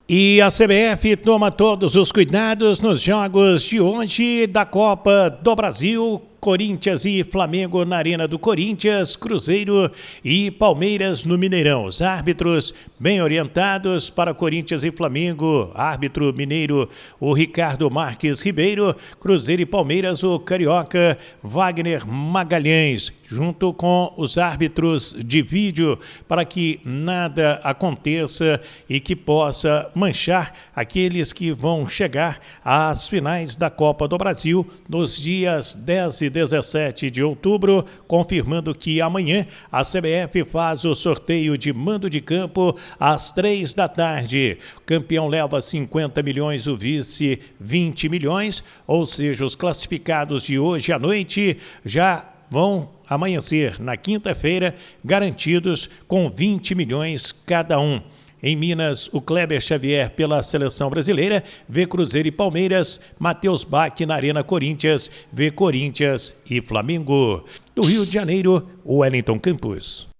E a CBF toma todos os cuidados nos jogos de hoje da Copa do Brasil. Corinthians e Flamengo na Arena do Corinthians, Cruzeiro e Palmeiras no Mineirão. Os árbitros bem orientados para Corinthians e Flamengo. Árbitro mineiro, o Ricardo Marques Ribeiro. Cruzeiro e Palmeiras, o carioca Wagner Magalhães. Junto com os árbitros de vídeo para que nada aconteça e que possa manchar aqueles que vão chegar às finais da Copa do Brasil nos dias 10 e 17 de outubro, confirmando que amanhã a CBF faz o sorteio de mando de campo às 3 da tarde. O campeão leva 50 milhões, o vice 20 milhões, ou seja, os classificados de hoje à noite já vão amanhecer na quinta-feira garantidos com 20 milhões cada um. Em Minas, o Kleber Xavier pela seleção brasileira vê Cruzeiro e Palmeiras, Matheus Bach na Arena Corinthians vê Corinthians e Flamengo. Do Rio de Janeiro, o Wellington Campos.